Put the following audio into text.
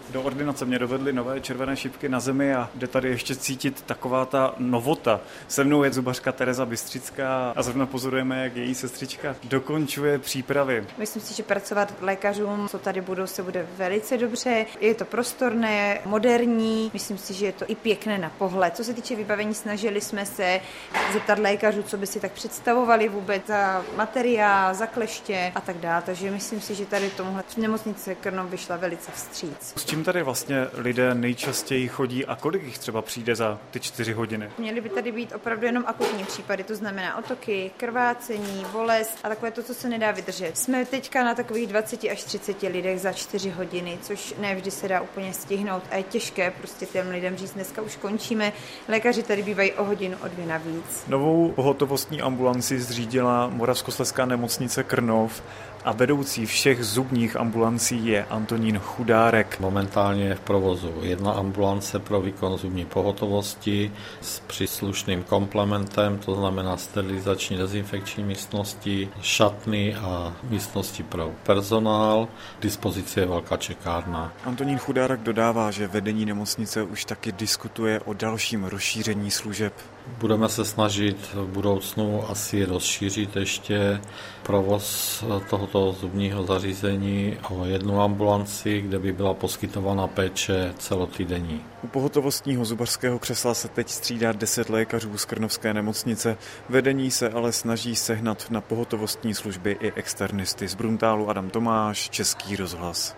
Do ordinace mě dovedly nové červené šipky na zemi a jde tady ještě cítit taková ta novota. Se mnou je zubařka Tereza Bystřická a zrovna pozorujeme, jak její sestřička dokončuje přípravy. Myslím si, že pracovat lékařům, co tady budou, se bude velice dobře. Je to prostorné, moderní, myslím si, že je to i pěkné na pohled. Co se týče vybavení, snažili jsme se zeptat lékařů, co by si tak představovali vůbec za materiál, za kleště a tak dále. Takže myslím si, že tady tomuhle nemocnice Krnov vyšla velice vstříc. S čím tady vlastně lidé nejčastěji chodí a kolik jich třeba přijde za ty 4 hodiny? Měly by tady být opravdu jenom akutní případy, to znamená otoky, krvácení, bolest a takové to, co se nedá vydržet. Jsme teďka na takových 20 až 30 lidech za 4 hodiny, což ne vždy se dá úplně stihnout a je těžké prostě těm lidem říct, dneska už končíme. Lékaři tady bývají o hodinu, o 2 navíc. Novou pohotovostní ambulanci zřídila Moravskoslezská nemocnice Krnov a vedoucí všech zubních ambulancí je Antonín Chudárek. Momentálně je v provozu 1 ambulance pro výkon zubní pohotovosti s příslušným komplementem, to znamená sterilizační dezinfekční místnosti, šatny a místnosti pro personál. K dispozici je velká čekárna. Antonín Chudárek dodává, že vedení nemocnice už taky diskutuje o dalším rozšíření služeb. Budeme se snažit v budoucnu asi rozšířit ještě provoz tohoto zubního zařízení o 1 ambulanci, kde by byla poskytována péče celotýdenní. U pohotovostního zubařského křesla se teď střídá 10 lékařů z krnovské nemocnice. Vedení se ale snaží sehnat na pohotovostní služby i externisty. Z Bruntálu Adam Tomáš, Český rozhlas.